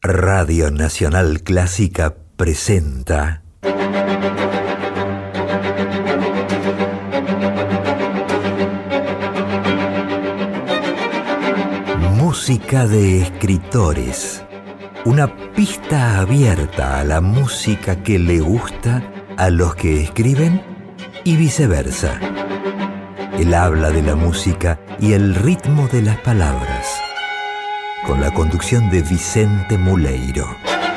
Radio Nacional Clásica presenta Música de escritores. Una pista abierta a la música que le gusta a los que escriben y viceversa. El habla de la música y el ritmo de las palabras. Con la conducción de Vicente Muleiro.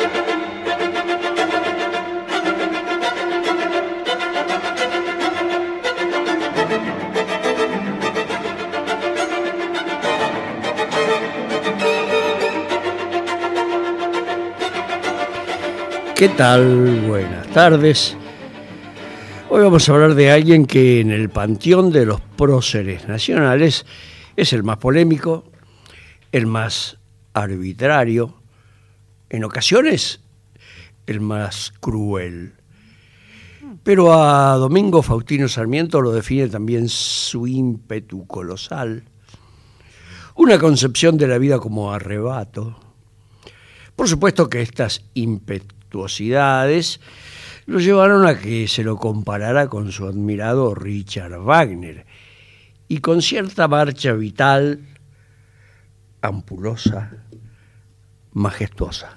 ¿Qué tal? Buenas tardes. Hoy vamos a hablar de alguien que en el panteón de los próceres nacionales es el más polémico, el más arbitrario, en ocasiones el más cruel. Pero a Domingo Faustino Sarmiento lo define también su ímpetu colosal, una concepción de la vida como arrebato. Por supuesto que estas impetuosidades lo llevaron a que se lo comparara con su admirado Richard Wagner y con cierta marcha vital ampulosa, majestuosa.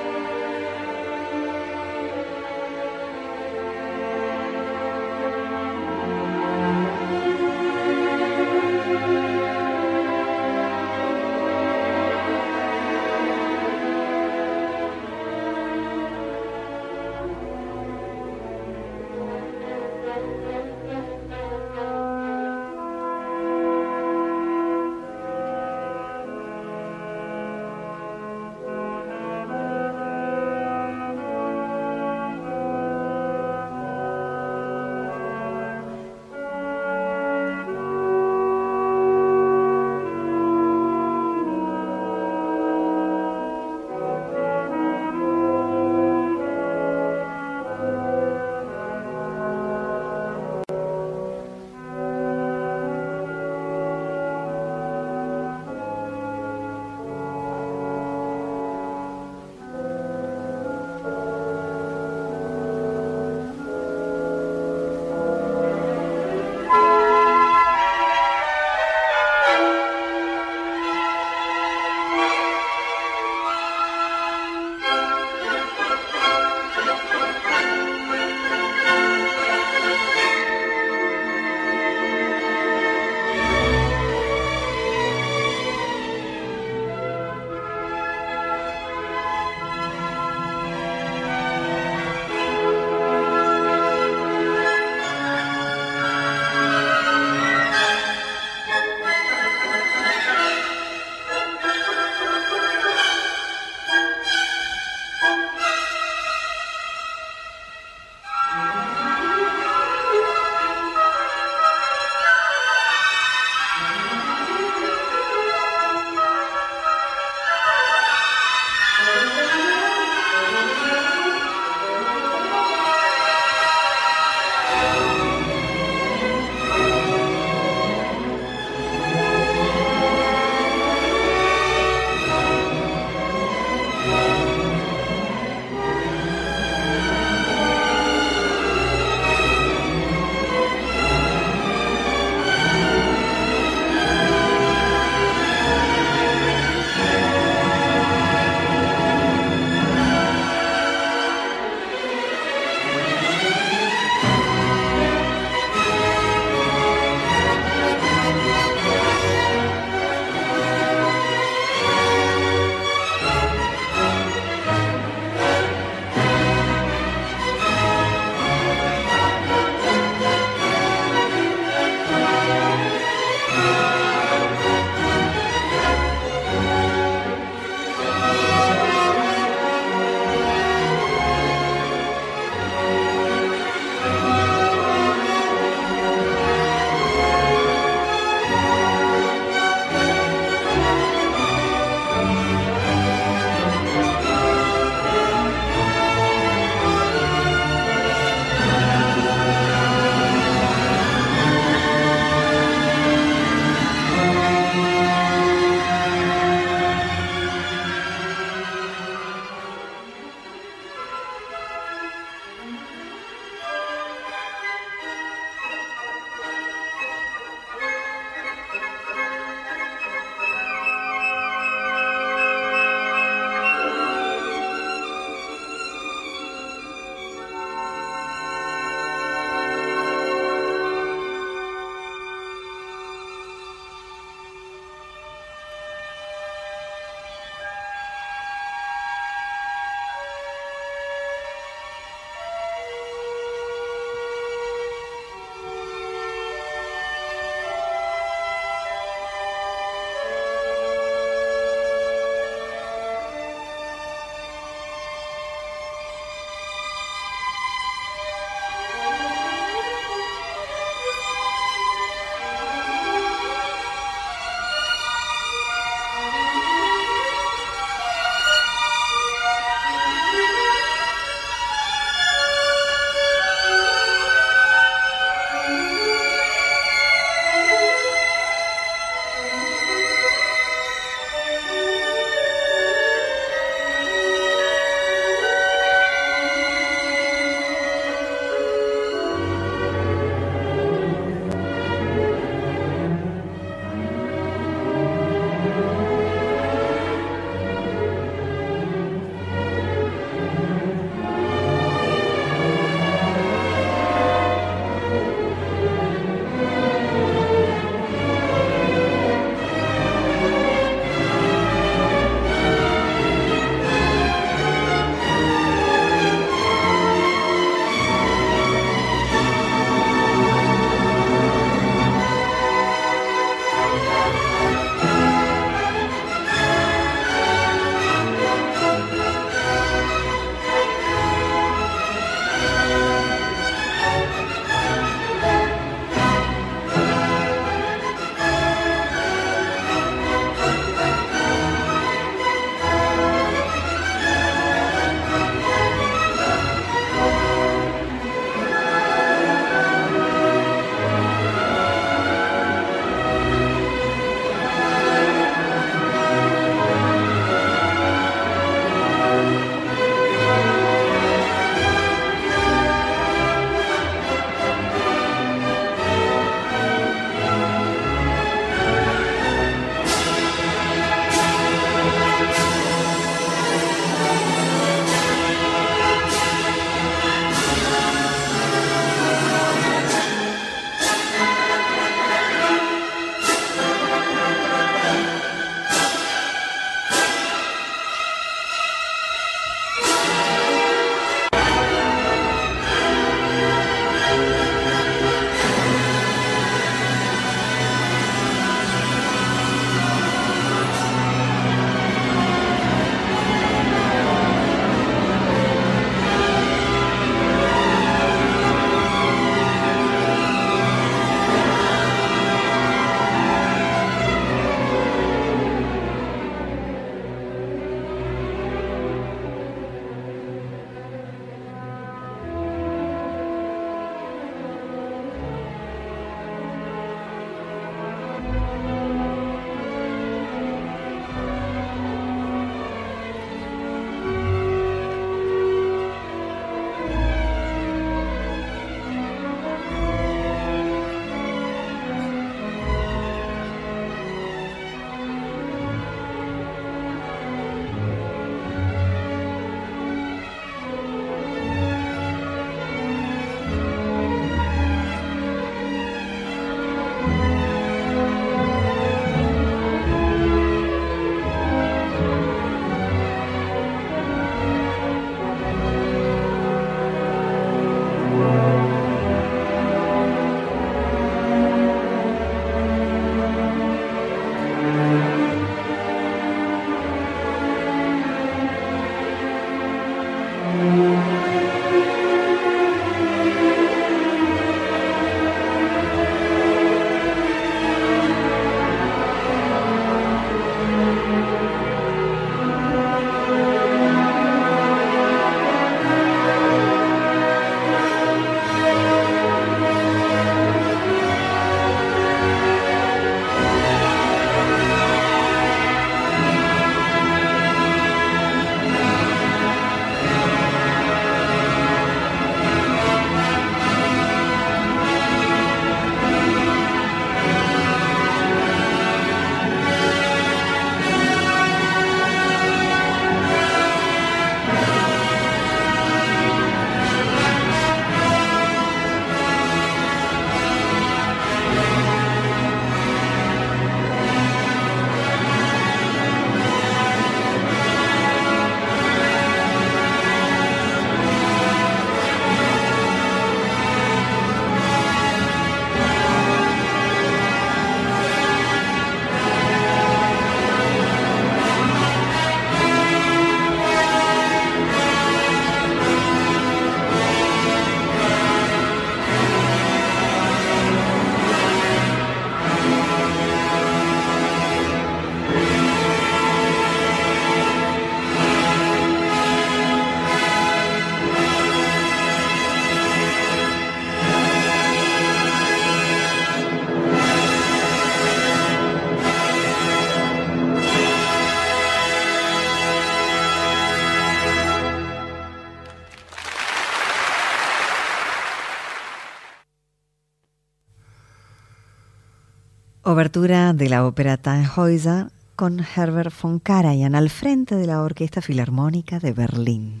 Obertura de la ópera Tannhäuser con Herbert von Karajan al frente de la Orquesta Filarmónica de Berlín.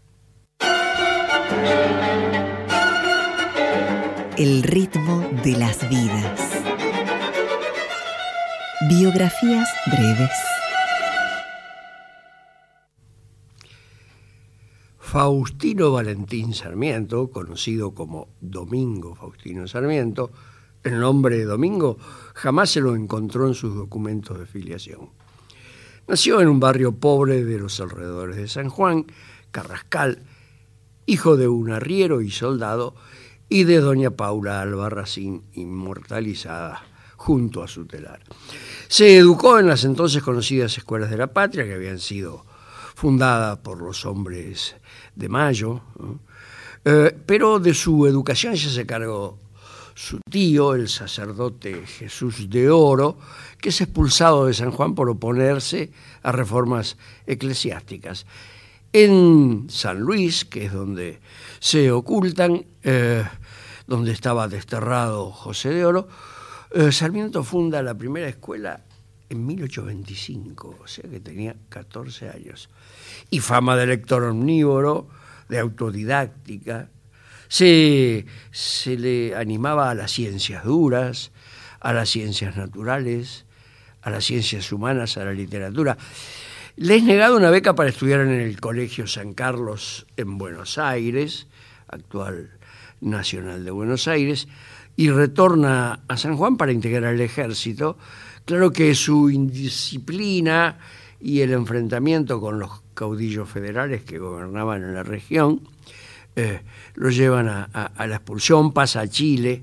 El ritmo de las vidas. Biografías breves. Faustino Valentín Sarmiento, conocido como Domingo Faustino Sarmiento, el nombre de Domingo jamás se lo encontró en sus documentos de filiación. Nació en un barrio pobre de los alrededores de San Juan, Carrascal, hijo de un arriero y soldado, y de doña Paula Albarracín, inmortalizada junto a su telar. Se educó en las entonces conocidas escuelas de la patria, que habían sido fundadas por los hombres de Mayo, ¿no? Pero de su educación ya se cargó su tío, el sacerdote Jesús de Oro, que es expulsado de San Juan por oponerse a reformas eclesiásticas. En San Luis, que es donde se ocultan, donde estaba desterrado José de Oro, Sarmiento funda la primera escuela en 1825, o sea que tenía 14 años. Y fama de lector omnívoro, de autodidáctica. Se le animaba a las ciencias duras, a las ciencias naturales, a las ciencias humanas, a la literatura. Le es negado una beca para estudiar en el Colegio San Carlos en Buenos Aires, actual Nacional de Buenos Aires, y retorna a San Juan para integrar el ejército. Claro que su indisciplina y el enfrentamiento con los caudillos federales que gobernaban en la región lo llevan a la expulsión, pasa a Chile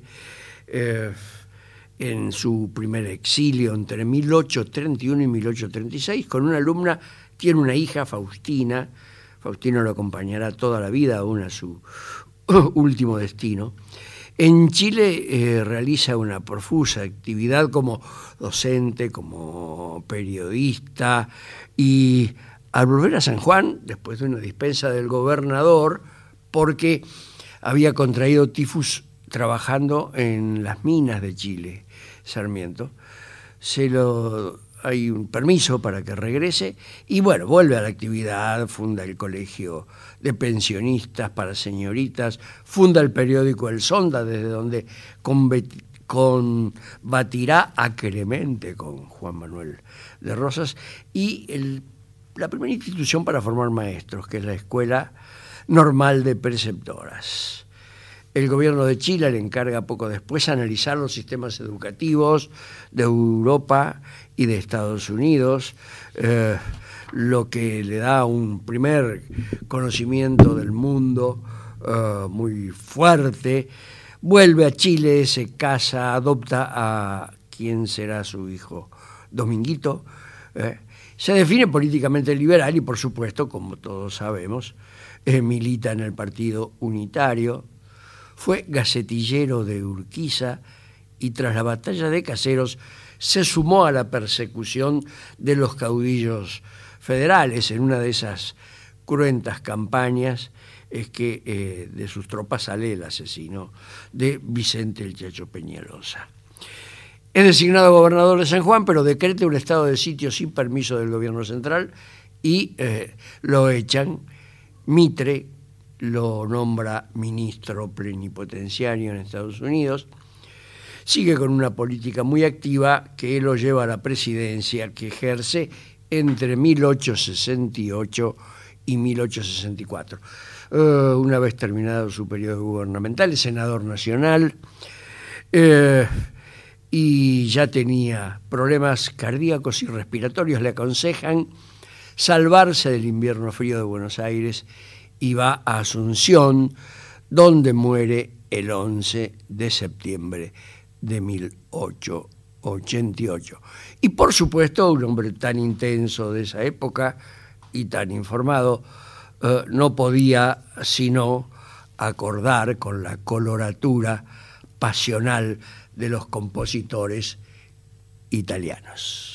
en su primer exilio entre 1831 y 1836, con una alumna, tiene una hija, Faustina. Faustino lo acompañará toda la vida, aún a su último destino. En Chile realiza una profusa actividad como docente, como periodista, y al volver a San Juan, después de una dispensa del gobernador, porque había contraído tifus trabajando en las minas de Chile, Sarmiento, hay un permiso para que regrese y bueno, vuelve a la actividad, funda el colegio de pensionistas para señoritas, funda el periódico El Sonda, desde donde combatirá acremente con Juan Manuel de Rosas, y la primera institución para formar maestros, que es la Escuela Normal de Preceptoras. El gobierno de Chile le encarga poco después analizar los sistemas educativos de Europa y de Estados Unidos, lo que le da un primer conocimiento del mundo muy fuerte. Vuelve a Chile, se casa, adopta a quien será su hijo, Dominguito. Se define políticamente liberal y, por supuesto, como todos sabemos, milita en el Partido Unitario. Fue gacetillero de Urquiza y tras la batalla de Caseros se sumó a la persecución de los caudillos federales. En una de esas cruentas campañas es que de sus tropas sale el asesino de Vicente el Chacho Peñalosa. Es designado gobernador de San Juan, pero decreta un estado de sitio sin permiso del gobierno central y lo echan. Mitre lo nombra ministro plenipotenciario en Estados Unidos. Sigue con una política muy activa que lo lleva a la presidencia, que ejerce entre 1868 y 1864. Una vez terminado su periodo gubernamental, es senador nacional y ya tenía problemas cardíacos y respiratorios. Le aconsejan salvarse del invierno frío de Buenos Aires y va a Asunción, donde muere el 11 de septiembre de 1888. Y por supuesto, un hombre tan intenso de esa época y tan informado, no podía sino acordar con la coloratura pasional de los compositores italianos.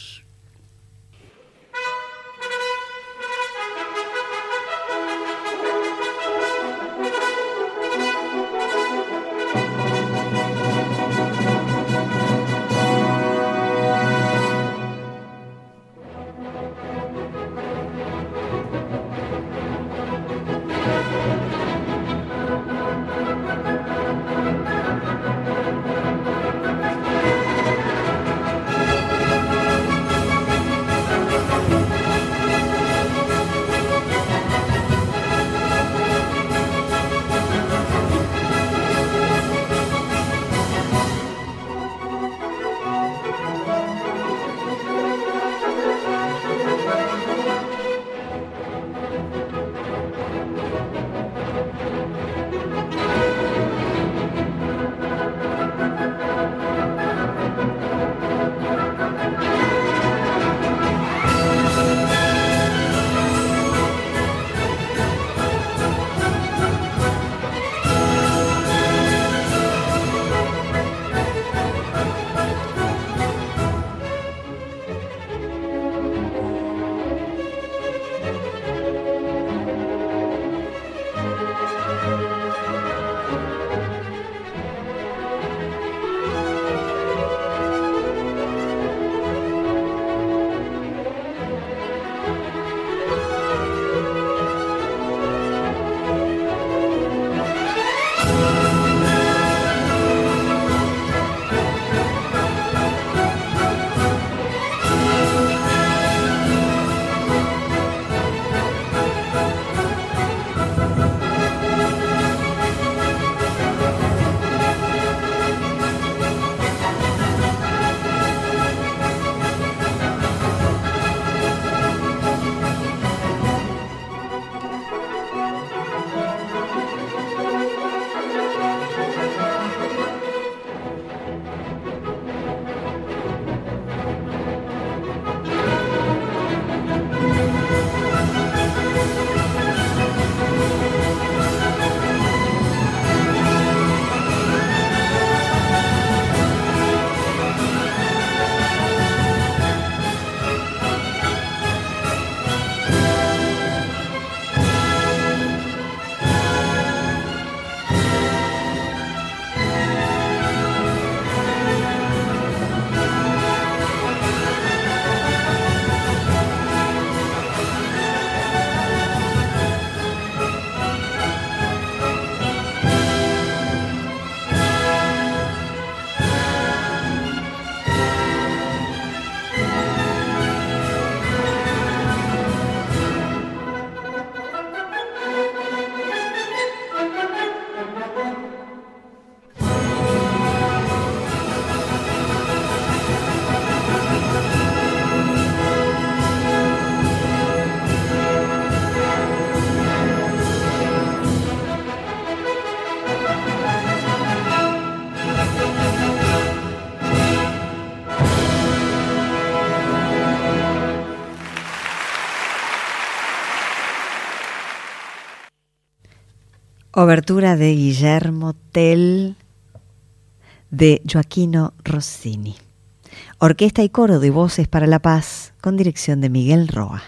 Obertura de Guillermo Tell de Gioachino Rossini. Orquesta y coro de Voces para la Paz con dirección de Miguel Roa.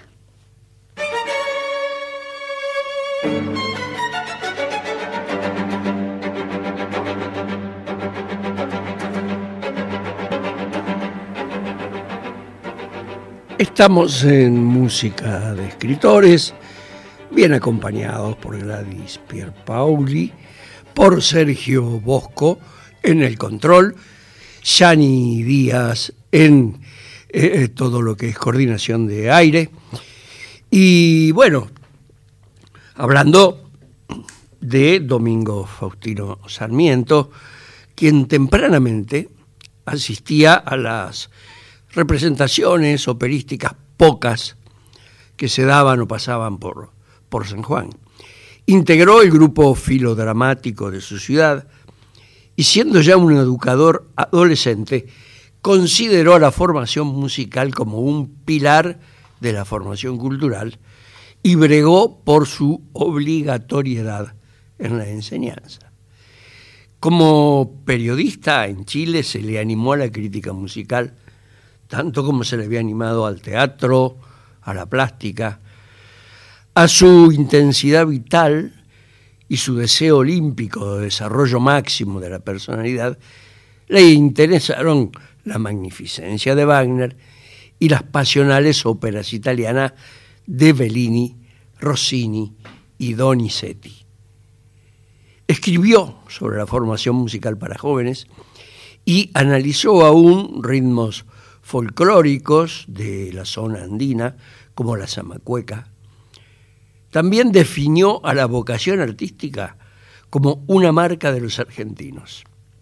Estamos en Música de Escritores, bien acompañados por Gladys Pierpaoli, por Sergio Bosco en el control, Yani Díaz en todo lo que es coordinación de aire. Y bueno, hablando de Domingo Faustino Sarmiento, quien tempranamente asistía a las representaciones operísticas pocas que se daban o pasaban por San Juan. Integró el grupo filodramático de su ciudad y, siendo ya un educador adolescente, consideró la formación musical como un pilar de la formación cultural y bregó por su obligatoriedad en la enseñanza. Como periodista en Chile se le animó a la crítica musical, tanto como se le había animado al teatro, a la plástica. A su intensidad vital y su deseo olímpico de desarrollo máximo de la personalidad le interesaron la magnificencia de Wagner y las pasionales óperas italianas de Bellini, Rossini y Donizetti. Escribió sobre la formación musical para jóvenes y analizó aún ritmos folclóricos de la zona andina, como la zamacueca. También definió a la vocación artística como una marca de los argentinos.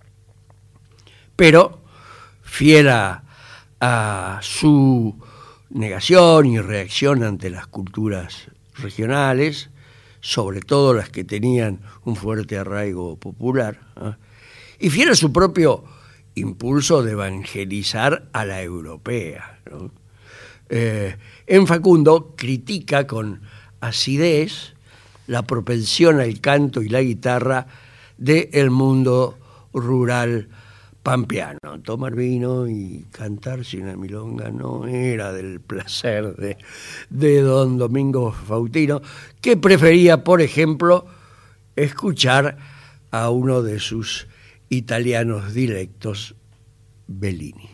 Pero, fiel a su negación y reacción ante las culturas regionales, sobre todo las que tenían un fuerte arraigo popular, y fiel a su propio impulso de evangelizar a la europea, ¿no? En Facundo critica con acidez la propensión al canto y la guitarra del mundo rural pampeano. Tomar vino y cantarse una milonga no era del placer de don Domingo Faustino, que prefería, por ejemplo, escuchar a uno de sus italianos dilectos, Bellini.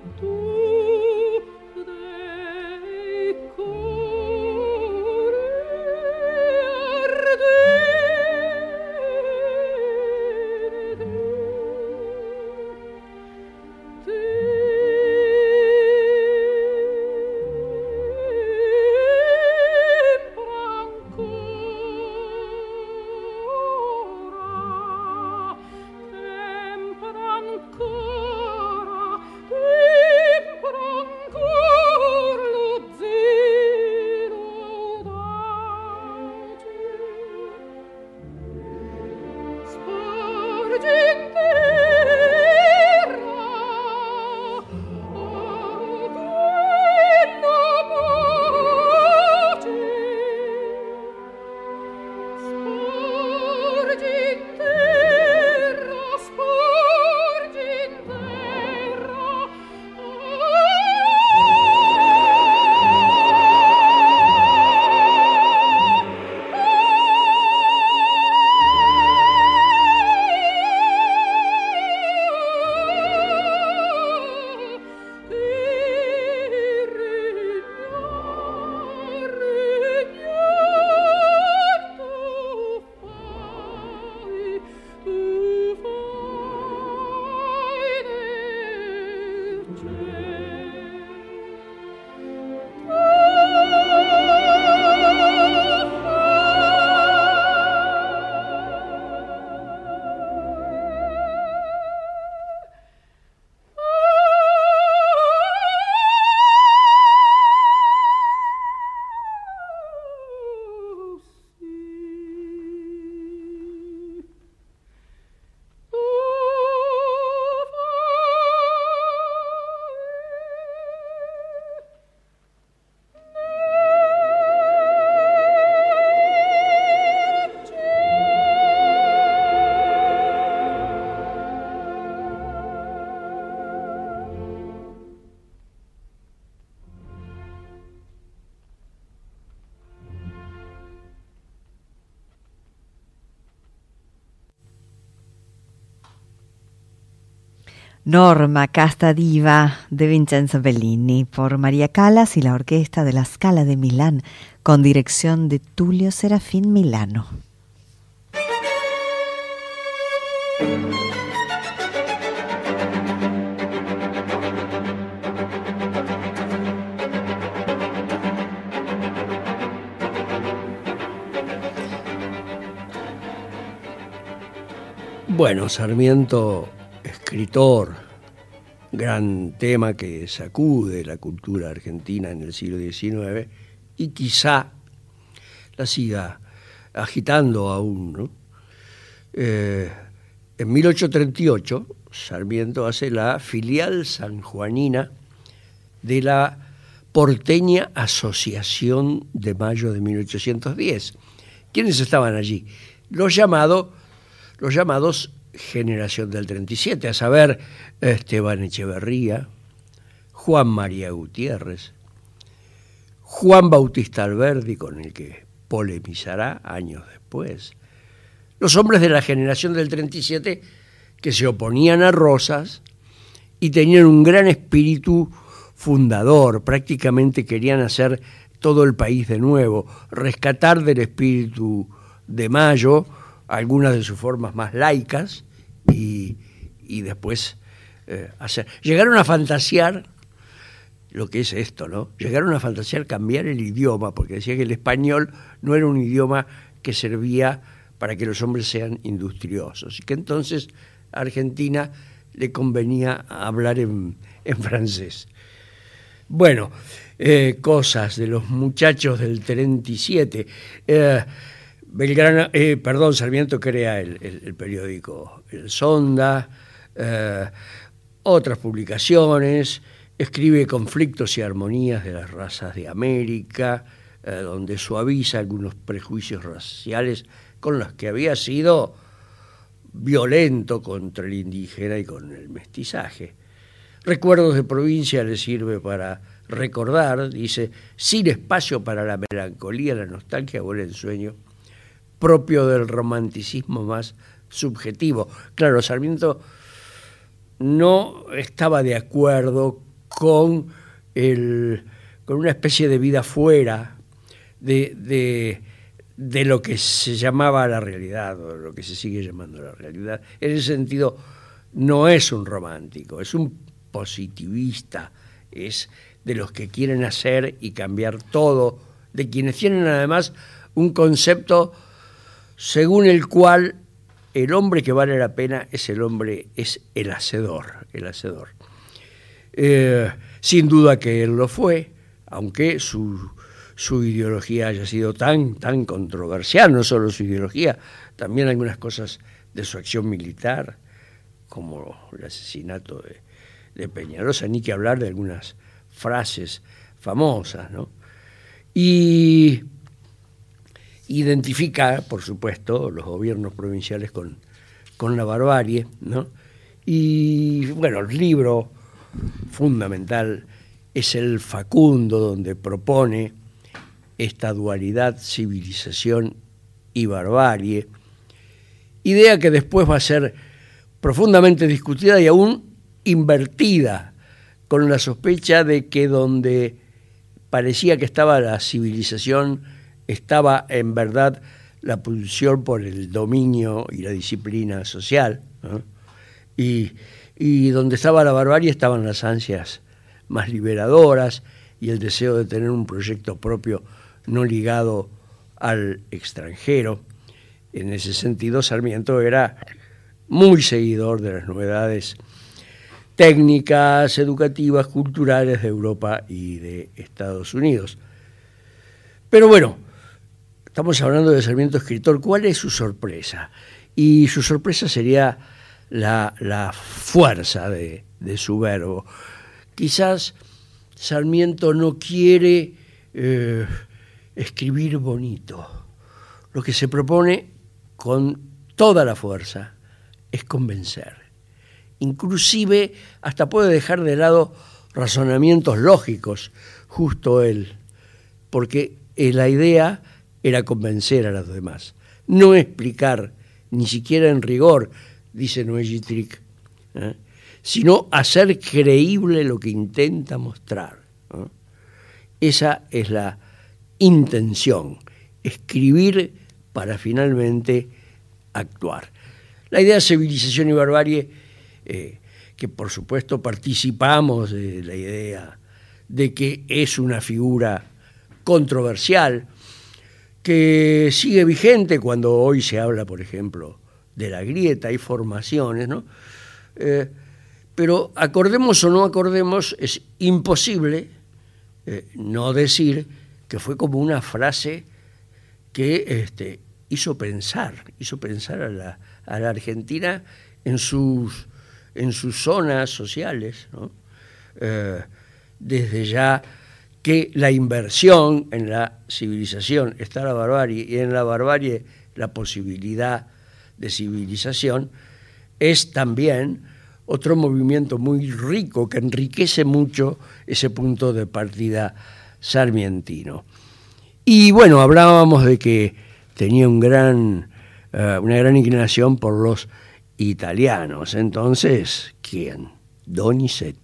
Norma, Casta Diva de Vincenzo Bellini por María Callas y la Orquesta de la Scala de Milán con dirección de Tulio Serafín Milano. Bueno, Sarmiento, escritor, gran tema que sacude la cultura argentina en el siglo XIX y quizá la siga agitando aún, ¿no? En 1838, Sarmiento hace la filial sanjuanina de la porteña Asociación de Mayo de 1810. ¿Quiénes estaban allí? Los llamados Generación del 37, a saber, Esteban Echeverría, Juan María Gutiérrez, Juan Bautista Alberdi, con el que polemizará años después. Los hombres de la Generación del 37 que se oponían a Rosas y tenían un gran espíritu fundador, prácticamente querían hacer todo el país de nuevo, rescatar del espíritu de Mayo algunas de sus formas más laicas y después llegaron a fantasear lo que es esto, ¿no? Llegaron a fantasear cambiar el idioma, porque decía que el español no era un idioma que servía para que los hombres sean industriosos, y que entonces a Argentina le convenía hablar en francés. Bueno, cosas de los muchachos del 37. Sarmiento crea el periódico El Sonda, otras publicaciones, escribe Conflictos y Armonías de las Razas de América, donde suaviza algunos prejuicios raciales con los que había sido violento contra el indígena y con el mestizaje. Recuerdos de provincia le sirve para recordar, dice, sin espacio para la melancolía, la nostalgia o el ensueño, propio del romanticismo más subjetivo. Claro, Sarmiento no estaba de acuerdo con, con una especie de vida fuera de lo que se llamaba la realidad, o lo que se sigue llamando la realidad. En ese sentido, no es un romántico, es un positivista, es de los que quieren hacer y cambiar todo, de quienes tienen además un concepto según el cual el hombre que vale la pena es el hacedor, el hacedor. Sin duda que él lo fue, aunque su ideología haya sido tan controversial, no solo su ideología, también algunas cosas de su acción militar, como el asesinato de Peñalosa, ni que hablar de algunas frases famosas, ¿no? Y identifica, por supuesto, los gobiernos provinciales con la barbarie, ¿no? Y bueno, el libro fundamental es el Facundo, donde propone esta dualidad civilización y barbarie, idea que después va a ser profundamente discutida y aún invertida, con la sospecha de que donde parecía que estaba la civilización, estaba en verdad la pulsión por el dominio y la disciplina social, ¿no? Y donde estaba la barbarie estaban las ansias más liberadoras y el deseo de tener un proyecto propio no ligado al extranjero. En ese sentido, Sarmiento era muy seguidor de las novedades técnicas, educativas, culturales de Europa y de Estados Unidos. Pero bueno, estamos hablando de Sarmiento escritor. ¿Cuál es su sorpresa? Y su sorpresa sería la fuerza de su verbo. Quizás Sarmiento no quiere escribir bonito. Lo que se propone con toda la fuerza es convencer. Inclusive hasta puede dejar de lado razonamientos lógicos, justo él, porque la idea era convencer a los demás, no explicar, ni siquiera en rigor, dice Noé Gittrick, sino hacer creíble lo que intenta mostrar, ¿no? Esa es la intención, escribir para finalmente actuar. La idea de civilización y barbarie, que por supuesto participamos de la idea de que es una figura controversial, que sigue vigente cuando hoy se habla, por ejemplo, de la grieta, hay formaciones, ¿no? Pero acordemos o no acordemos, es imposible no decir que fue como una frase que hizo pensar a la Argentina en sus zonas sociales, ¿no? Desde ya que la inversión en la civilización está la barbarie y en la barbarie la posibilidad de civilización, es también otro movimiento muy rico que enriquece mucho ese punto de partida sarmientino. Y bueno, hablábamos de que tenía una gran inclinación por los italianos. Entonces, ¿quién? Donizetti.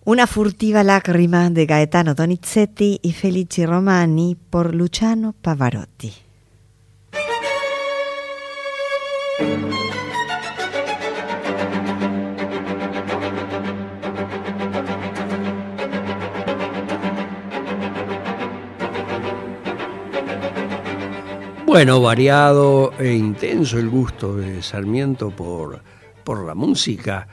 Una furtiva lágrima de Gaetano Donizetti y Felici Romani por Luciano Pavarotti. Bueno, variado e intenso el gusto de Sarmiento por la música.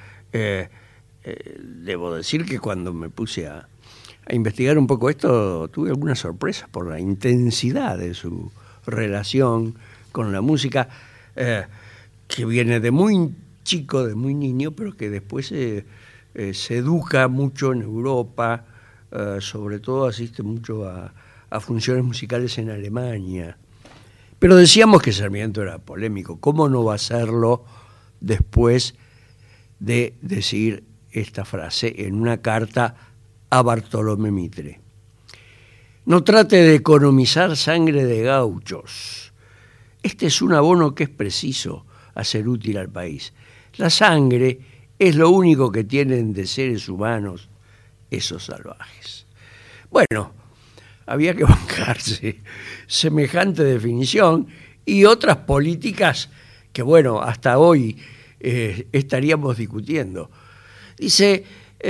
Debo decir que cuando me puse a investigar un poco esto, tuve algunas sorpresas por la intensidad de su relación con la música, que viene de muy chico, de muy niño, pero que después se educa mucho en Europa, sobre todo asiste mucho a funciones musicales en Alemania. Pero decíamos que Sarmiento era polémico. ¿Cómo no va a serlo después de decir esta frase en una carta a Bartolomé Mitre? No trate de economizar sangre de gauchos. Este es un abono que es preciso hacer útil al país. La sangre es lo único que tienen de seres humanos esos salvajes. Bueno, había que bancarse semejante definición y otras políticas que, bueno, hasta hoy estaríamos discutiendo. Dice,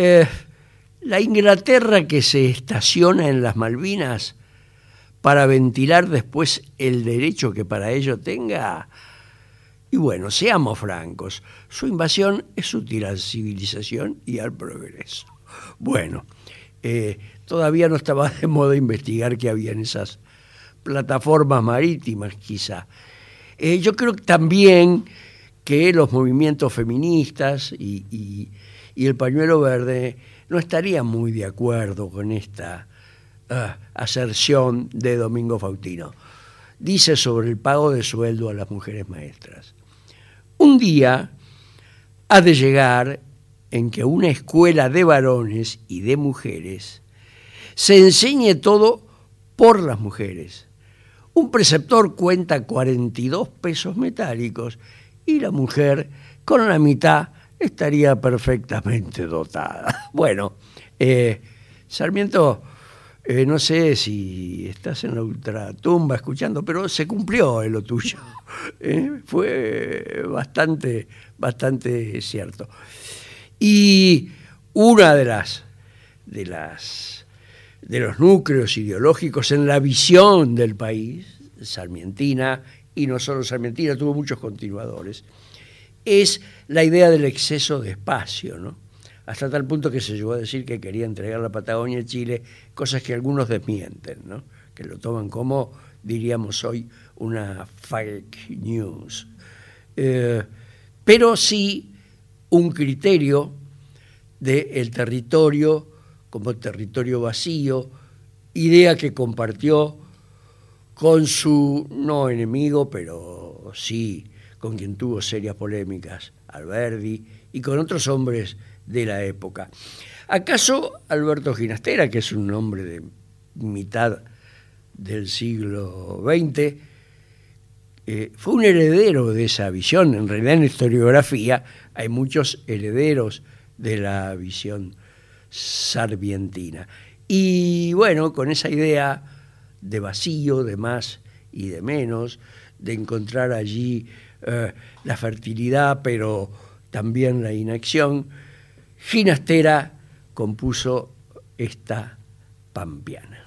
la Inglaterra que se estaciona en las Malvinas para ventilar después el derecho que para ello tenga. Y bueno, seamos francos, su invasión es útil a la civilización y al progreso. Bueno, todavía no estaba de moda investigar qué había en esas plataformas marítimas, quizá. Yo creo también que los movimientos feministas y el pañuelo verde no estarían muy de acuerdo con esta aserción de Domingo Faustino. Dice sobre el pago de sueldo a las mujeres maestras: un día ha de llegar en que una escuela de varones y de mujeres se enseñe todo por las mujeres. Un preceptor cuenta 42 pesos metálicos y la mujer con la mitad estaría perfectamente dotada. Bueno, Sarmiento, no sé si estás en la ultratumba escuchando, pero se cumplió en lo tuyo. Fue bastante cierto. Y una de los núcleos ideológicos en la visión del país, sarmientina, y no solo sarmientina, tuvo muchos continuadores, es la idea del exceso de espacio, ¿no? Hasta tal punto que se llegó a decir que quería entregar la Patagonia a Chile, cosas que algunos desmienten, ¿no? Que lo toman como, diríamos hoy, una fake news. Pero sí un criterio del territorio como territorio vacío, idea que compartió con su no enemigo, pero sí con quien tuvo serias polémicas, Alberdi, y con otros hombres de la época. ¿Acaso Alberto Ginastera, que es un hombre de mitad del siglo XX, fue un heredero de esa visión? En realidad en la historiografía hay muchos herederos de la visión sarmientina. Y bueno, con esa idea de vacío, de más y de menos, de encontrar allí la fertilidad, pero también la inacción, Ginastera compuso esta pampeana.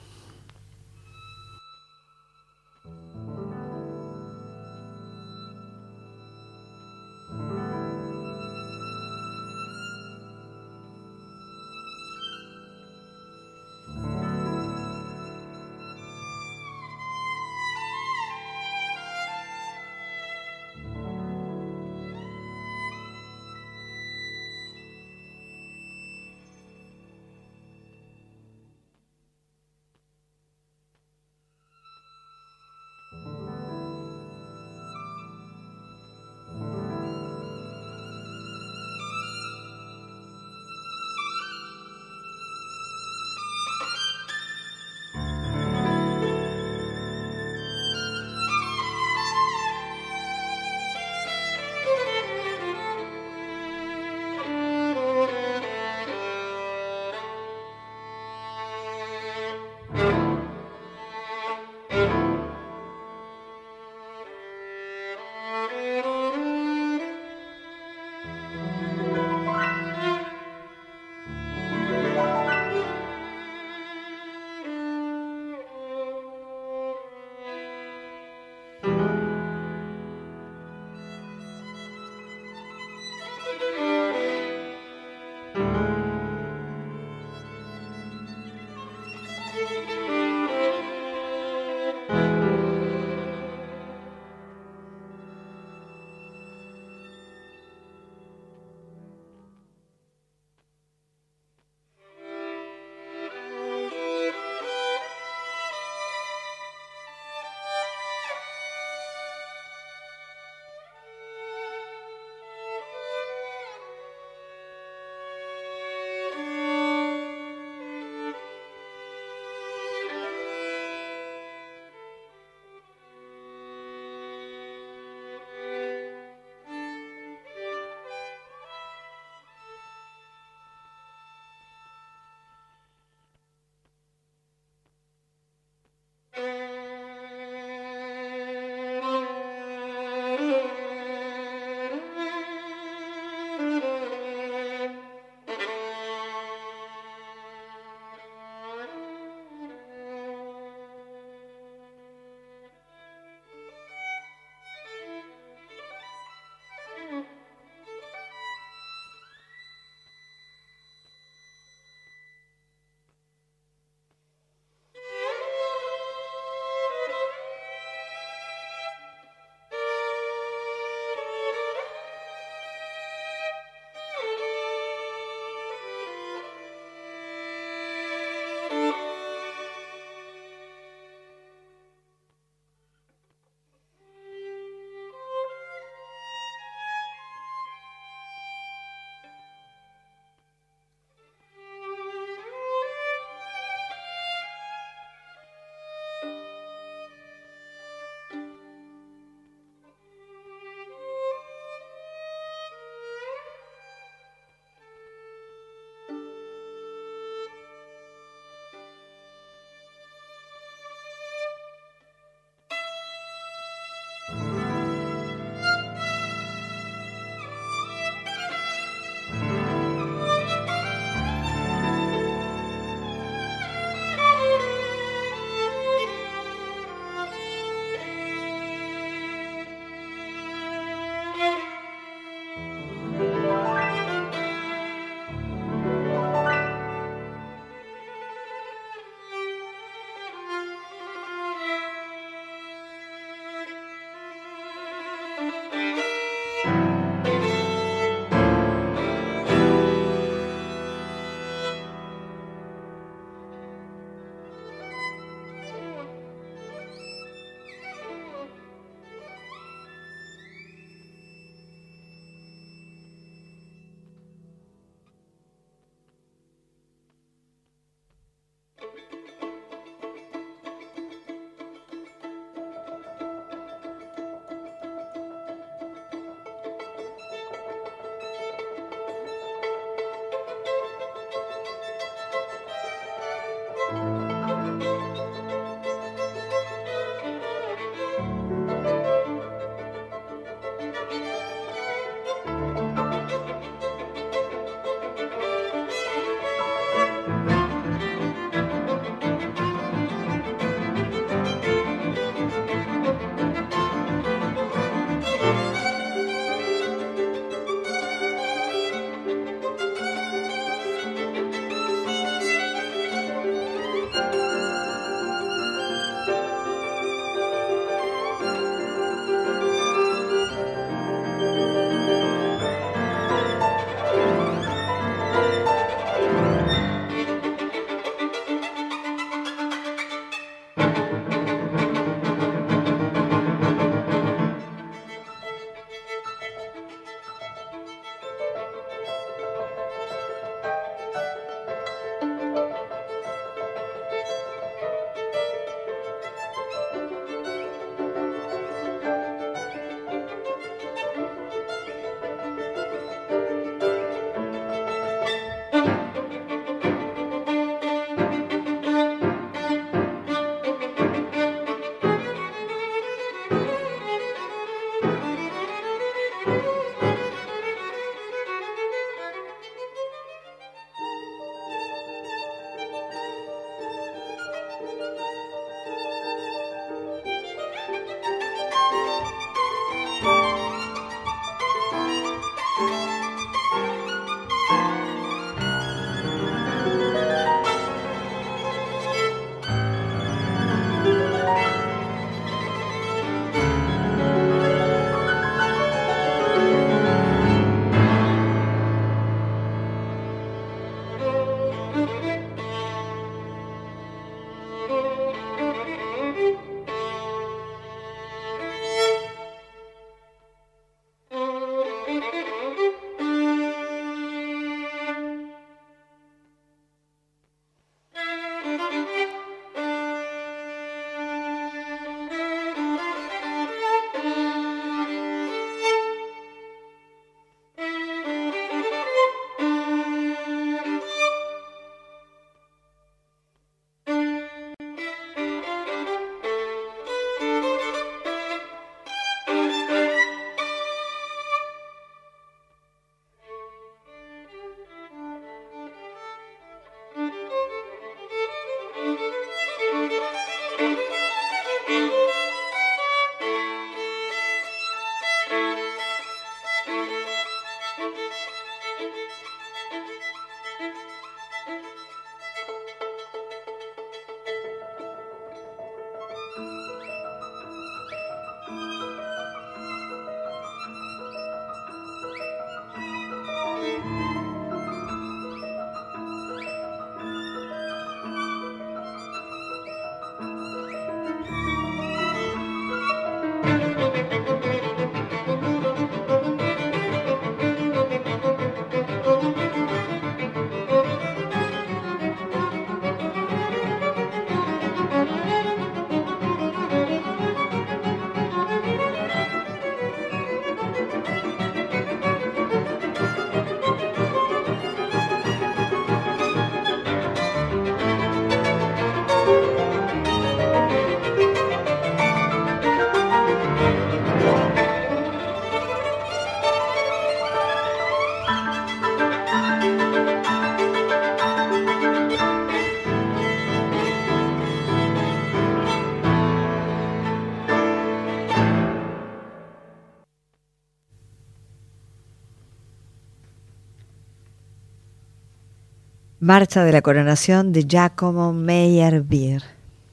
Marcha de la Coronación de Giacomo Meyerbeer.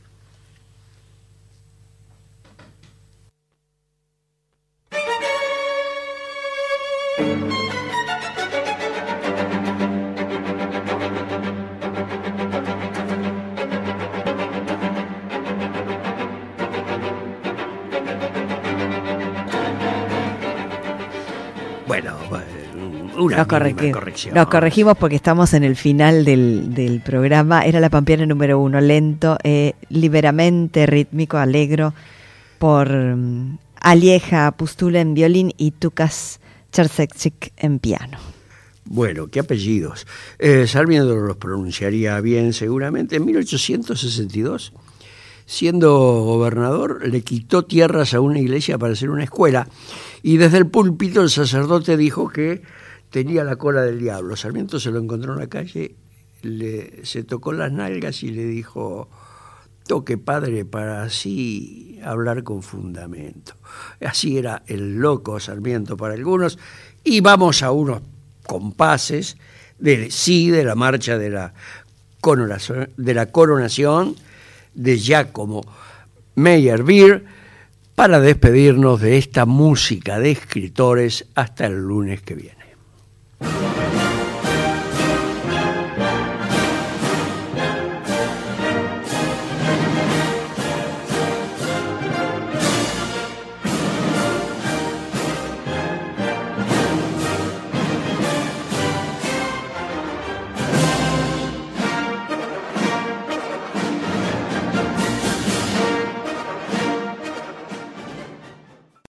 Bueno, una corrección. Nos corregimos porque estamos en el final del programa. Era la Pampiana número 1, lento, liberamente rítmico, alegro, por Alieja Pustula en violín y Tukas Czersekczyk en piano. Bueno, qué apellidos. Sarmiento los pronunciaría bien seguramente. En 1862, siendo gobernador, le quitó tierras a una iglesia para hacer una escuela y desde el púlpito el sacerdote dijo que tenía la cola del diablo. Sarmiento se lo encontró en la calle, se tocó las nalgas y le dijo: toque, padre, para así hablar con fundamento. Así era el loco Sarmiento para algunos. Y vamos a unos compases de la marcha de la coronación de Giacomo Meyerbeer para despedirnos de esta música de escritores hasta el lunes que viene.